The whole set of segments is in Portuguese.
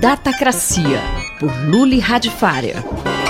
Datacracia, por Luli Radifária.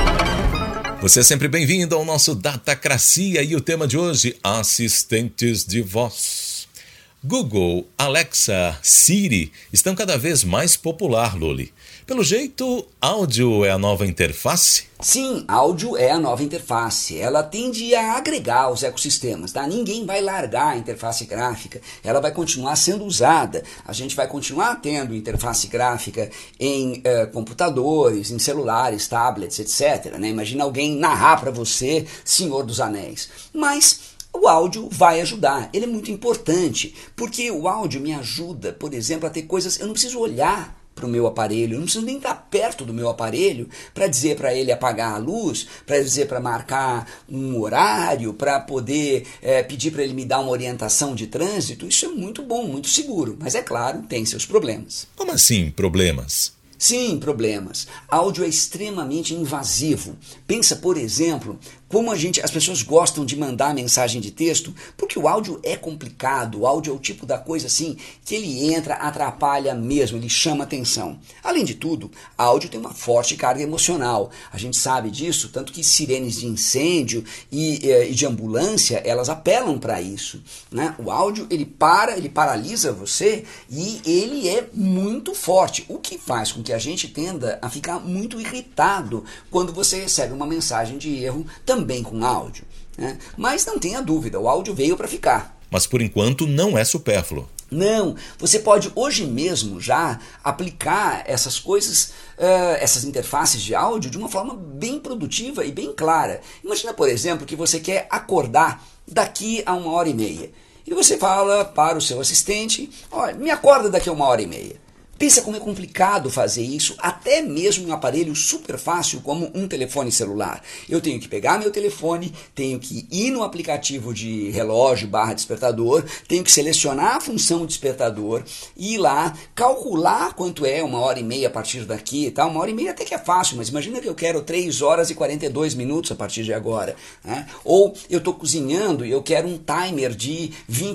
Você é sempre bem-vindo ao nosso Datacracia e o tema de hoje, assistentes de voz. Google, Alexa, Siri estão cada vez mais popular, Luli. Pelo jeito, áudio é a nova interface? Sim, áudio é a nova interface. Ela tende a agregar os ecossistemas, tá? Ninguém vai largar a interface gráfica. Ela vai continuar sendo usada. A gente vai continuar tendo interface gráfica em computadores, em celulares, tablets, etc. Né? Imagina alguém narrar para você Senhor dos Anéis. Mas o áudio vai ajudar, ele é muito importante, porque o áudio me ajuda, por exemplo, a ter coisas, eu não preciso olhar para o meu aparelho, eu não preciso nem estar perto do meu aparelho para dizer para ele apagar a luz, para dizer para marcar um horário, para poder pedir para ele me dar uma orientação de trânsito. Isso é muito bom, muito seguro, mas é claro, tem seus problemas. Como assim, problemas? Sim, problemas. Áudio é extremamente invasivo. Pensa, por exemplo, como as pessoas gostam de mandar mensagem de texto, porque o áudio é complicado, o áudio é o tipo da coisa assim que ele entra, atrapalha mesmo, ele chama atenção. Além de tudo, áudio tem uma forte carga emocional. A gente sabe disso, tanto que sirenes de incêndio e de ambulância, elas apelam para isso, né? O áudio, ele paralisa você e ele é muito forte, o que faz com que a gente tenda a ficar muito irritado quando você recebe uma mensagem de erro também com áudio, né? Mas não tenha dúvida, o áudio veio para ficar. Mas por enquanto não é supérfluo. Não, você pode hoje mesmo já aplicar essas coisas, essas interfaces de áudio de uma forma bem produtiva e bem clara. Imagina, por exemplo, que você quer acordar daqui a 1h30 e você fala para o seu assistente, olha, me acorda daqui a 1h30. Pensa como é complicado fazer isso, até mesmo em um aparelho super fácil como um telefone celular. Eu tenho que pegar meu telefone, tenho que ir no aplicativo de relógio / despertador, tenho que selecionar a função despertador, ir lá, calcular quanto é 1h30 a partir daqui, tá? 1h30 até que é fácil, mas imagina que eu quero 3 horas e 42 minutos a partir de agora, né? Ou eu estou cozinhando e eu quero um timer de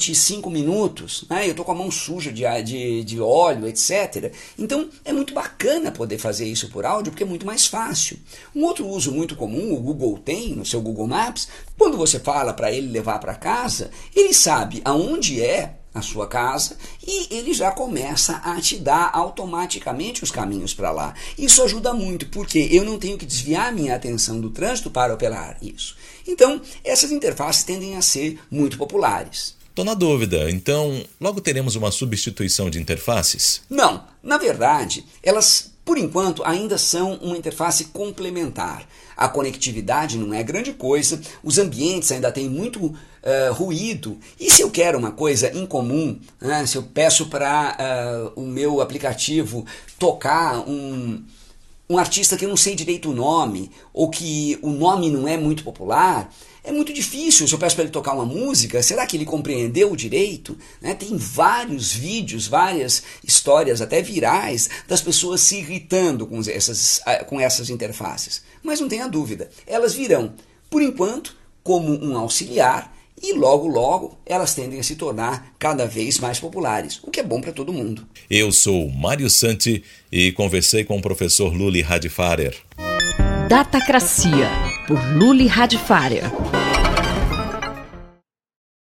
25 minutos, né? Eu estou com a mão suja de óleo, etc. Então é muito bacana poder fazer isso por áudio porque é muito mais fácil. Um outro uso muito comum, o Google tem no seu Google Maps, quando você fala para ele levar para casa, ele sabe aonde é a sua casa e ele já começa a te dar automaticamente os caminhos para lá. Isso ajuda muito porque eu não tenho que desviar minha atenção do trânsito para operar isso. Então essas interfaces tendem a ser muito populares. Estou na dúvida, então logo teremos uma substituição de interfaces? Não, na verdade, elas, por enquanto, ainda são uma interface complementar. A conectividade não é grande coisa, os ambientes ainda têm muito ruído, e se eu quero uma coisa incomum, né, se eu peço para o meu aplicativo tocar um artista que eu não sei direito o nome, ou que o nome não é muito popular, é muito difícil. Se eu peço para ele tocar uma música, será que ele compreendeu direito? Né? Tem vários vídeos, várias histórias, até virais, das pessoas se irritando com essas interfaces. Mas não tenha dúvida, elas virão, por enquanto, como um auxiliar, e logo, logo, elas tendem a se tornar cada vez mais populares, o que é bom para todo mundo. Eu sou Mário Santi e conversei com o professor Luli Radifária. Datacracia, por Luli Radifária.